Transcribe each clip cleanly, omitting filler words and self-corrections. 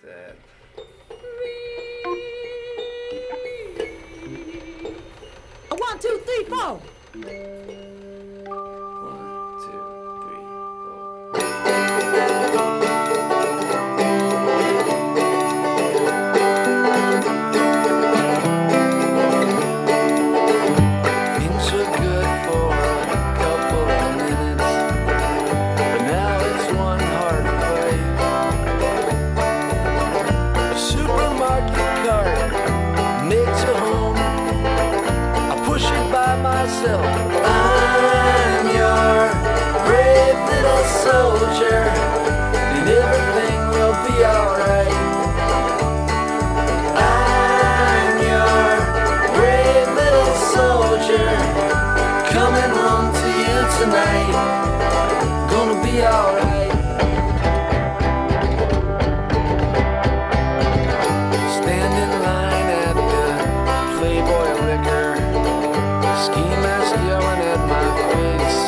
that. 1, 2, 3, 4. One, two, three, four. Things were good for a couple of minutes, but now it's one hard fight. A supermarket cart makes a home. I push it by myself. I'm your brave little soldier, and everything will be alright. I'm your brave little soldier, coming home to you tonight. Gonna be alright. Stand in line at the Playboy liquor, ski mask yelling at my face.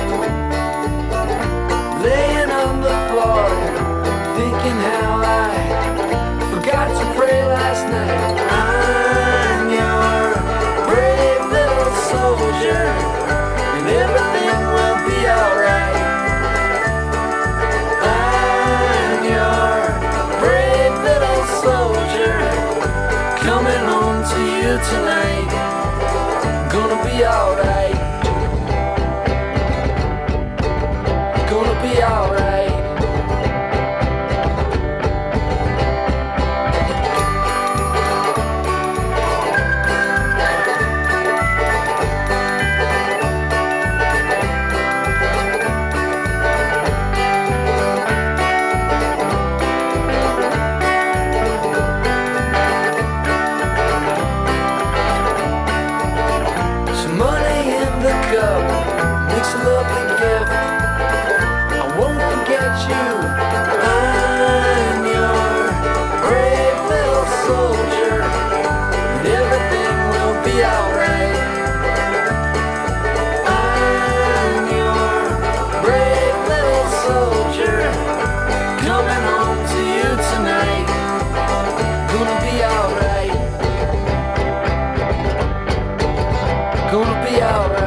Laying on the floor, thinking how I forgot to pray last night. I'm your brave little soldier, and everything will be alright. I'm your brave little soldier, coming home to you tonight. Gonna be alright. Gonna be alright. Some money in the cup makes a lovely gift. I won't forget you. I'm your brave little soldier, and everything will be alright. I'm your brave little soldier, coming home to you tonight. Gonna be alright. Gonna be alright.